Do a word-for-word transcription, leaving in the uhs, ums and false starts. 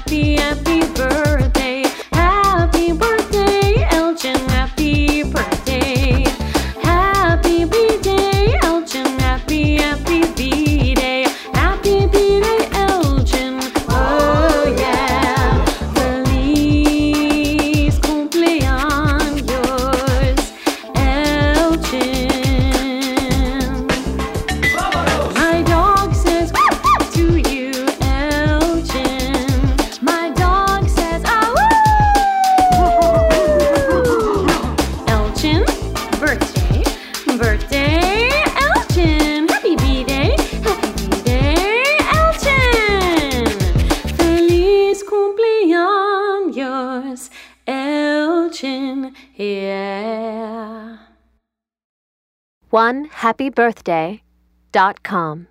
happy, happy birthday. Happy birthday, Elgin, happy birthday. Happy B-Day, Elgin, happy, happy B-Day. Happy B-Day, Elgin, oh yeah. Feliz cumpleaños, Elgin. My dog says to you, Elgin. My dog says, ah, woo! Elgin, birthday, birthday, Elgin. Happy B-Day, happy B-Day, Elgin. Feliz cumpleaños, Elgin, yeah. one happy birthday dot com